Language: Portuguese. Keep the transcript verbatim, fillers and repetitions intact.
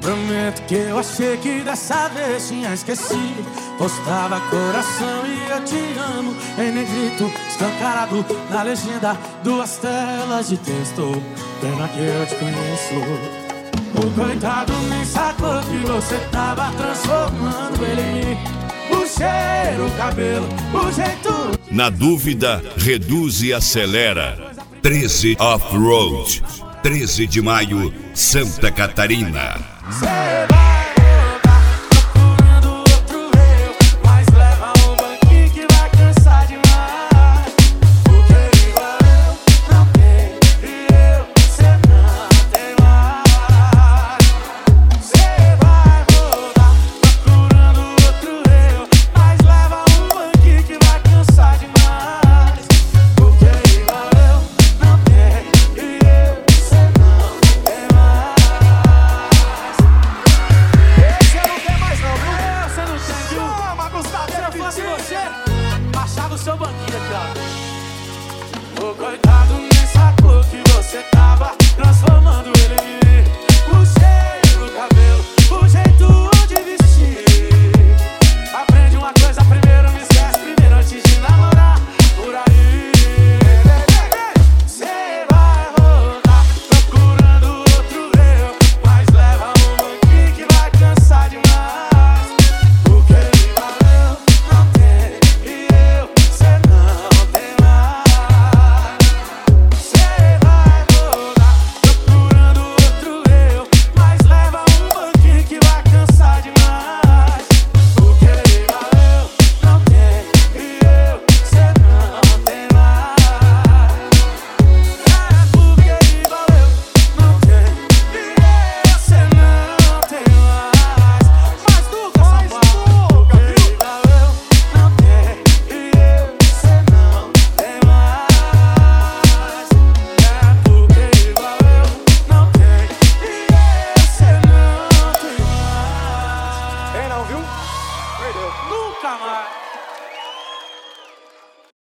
Prometo que eu achei que dessa vez tinha esquecido. Postava coração e eu te amo em negrito, escancarado na legenda, duas telas de texto. Pena que eu te conheço. O coitado nem sacou que você tava transformando ele em mim. O cheiro, o cabelo, o jeito. Na dúvida, reduz e acelera. treze Off-Road, treze de maio, Santa Catarina. Cê vai voltar procurando outro eu, mas leva um banquinho que vai cansar demais. Porque igual eu não tenho e eu, cê não tem mais. Cê vai voltar procurando outro eu, mas leva um banquinho que vai cansar demais. Porque igual eu não tenho e eu, cê não tem mais. Baixava o seu banquinho aqui, ó. O coitado